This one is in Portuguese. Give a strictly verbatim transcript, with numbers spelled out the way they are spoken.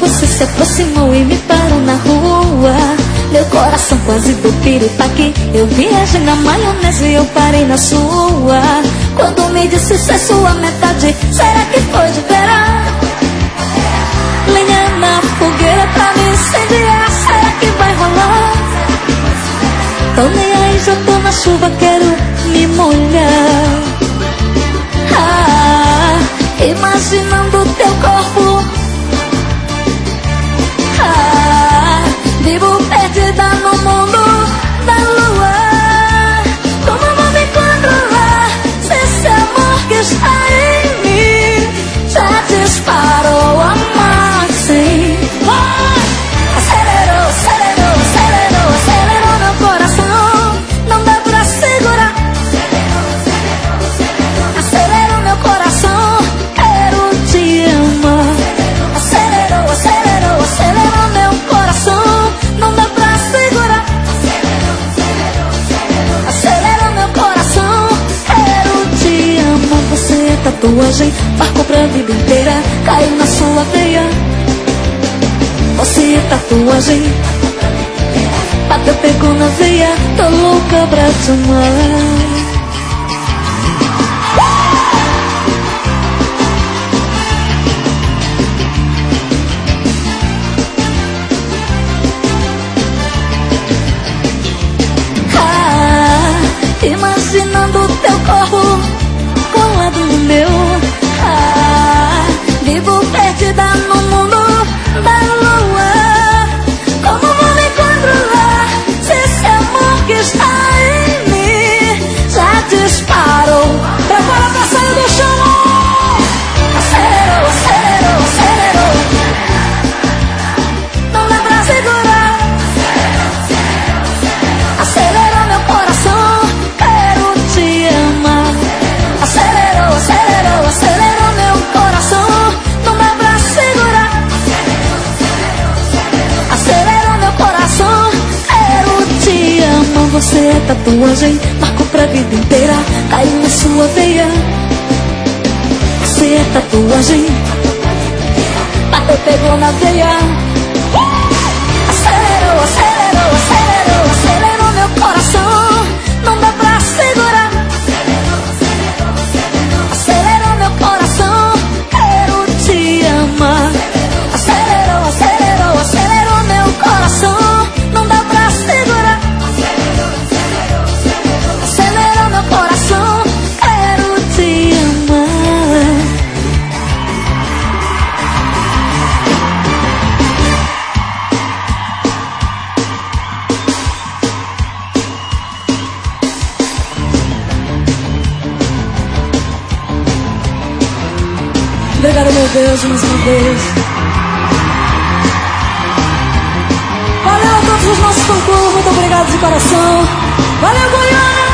você se aproximou e me parou na rua. Meu coração quase deu piripaque. Eu viajei na maionese e eu parei na sua. Quando me disse ser sua metade, será que foi de verão? Lenha na fogueira pra me incendiar, será que vai rolar? Tô nem aí, já tô na chuva, quero me molhar. Ah, imaginando teu corpo. Ah, vivo perdida no mundo da lua. Como vou me controlar se esse amor que está em mim já disparou a máxima? Acelerou, acelerou, acelerou, acelerou meu coração. Não dá pra segurar. Acelerou meu coração, quero te amar. Acelerou, acelerou, acelerou meu coração. Não dá pra segurar. Acelerou meu coração, quero te amar. Você é tatuagem, marcou pra vida inteira, caiu na sua veia. Você é tatuagem, bateu, pegou na veia. Tô louca pra te amar. Imaginando teu corpo colado no meu. Ah, vivo perdida no mundo da lua. Como vou me controlar se esse amor que está em mim já disparou? Prepara pra sair do chão. Acelerou, acelerou, acelerou. Não dá pra segurar. Acelerou meu coração, quero te amar. Acelerou, acelerou, acelerou meu coração. Não dá pra segurar. Acelerou meu coração, quero te amar. Você é tatuagem, marcou pra vida inteira, caiu na sua veia. Você é tatuagem, bateu, pegou na veia. Acelerou, acelerou, acelerou, acelerou meu coração. Não dá pra segurar. Acelerou meu coração, quero te amar. Acelerou, acelerou, acelerou meu coração. Não dá pra segurar. Acelerou meu coração, quero te amar. Obrigado, meu Deus, mais uma vez. Valeu a todos os nossos fã-clubes, muito obrigado de coração. Valeu, Goiânia!